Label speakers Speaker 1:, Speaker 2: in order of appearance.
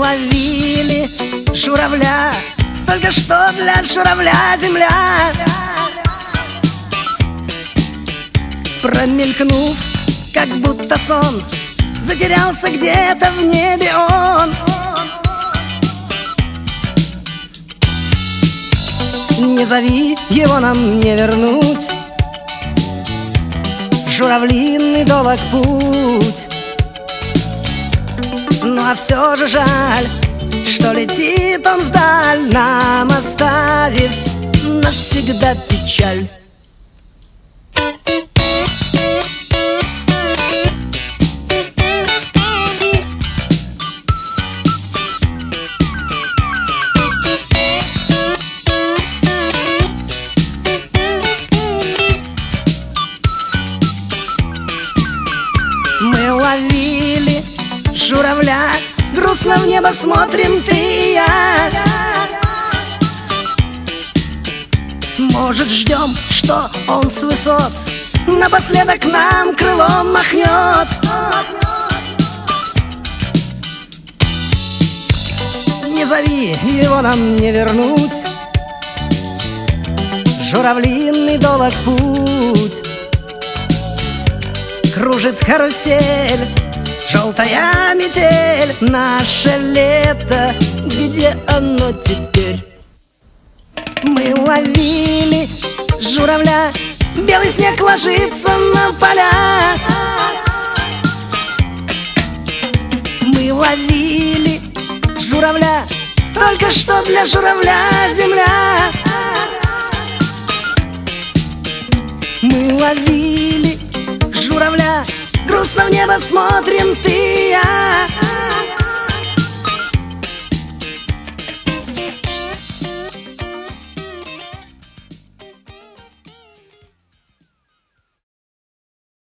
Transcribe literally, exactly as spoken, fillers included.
Speaker 1: ловили журавля, только что для журавля земля. Промелькнув, как будто сон, затерялся где-то в небе он. Не зови его, нам не вернуть журавлиный долог путь. Ну а все же жаль, что летит он вдаль, нам оставив навсегда печаль. Мы ловили журавля, грустно в небо смотрим ты и я. Может, ждем, что он с высот напоследок нам крылом махнет. Не зови его, нам не вернуть журавлиный долог путь. Кружит карусель, желтая метель, наше лето, где оно теперь? Мы ловили журавля, белый снег ложится на поля. Мы ловили журавля, только что для журавля земля. Мы ловили журавля, грустно в небо смотрим ты